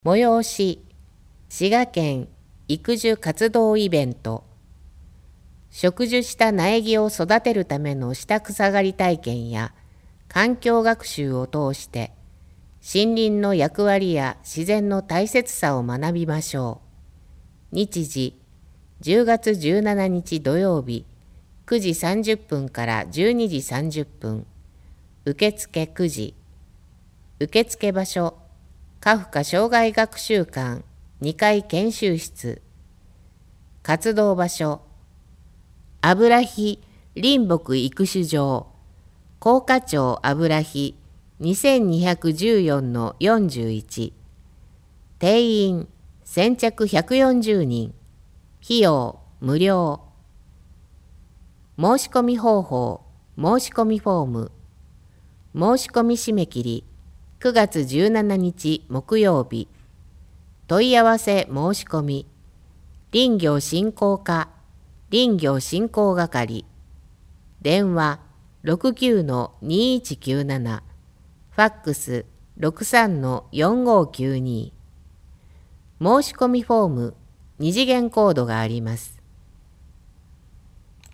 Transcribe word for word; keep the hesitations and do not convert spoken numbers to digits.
催し、滋賀県育樹活動イベント、植樹した苗木を育てるための下草刈り体験や環境学習を通して、森林の役割や自然の大切さを学びましょう。日時、じゅうがつじゅうしちにち土曜日、くじさんじゅっぷんからじゅうにじさんじゅっぷん、受付くじ、受付場所、カフカ障害学習館にかい研修室、活動場所、油木林木育種場、甲賀町油木 にせんにひゃくじゅうよんのよんじゅういち、定員先着ひゃくよんじゅうにん、費用無料。申し込み方法、申し込みフォーム、申し込み締め切りくがつじゅうしちにち木曜日。問い合わせ申し込み、林業振興課、林業振興係、電話 ろくきゅうのにいちきゅうなな、ファックス ろくさんのよんごきゅうに。申し込みフォーム、二次元コードがあります。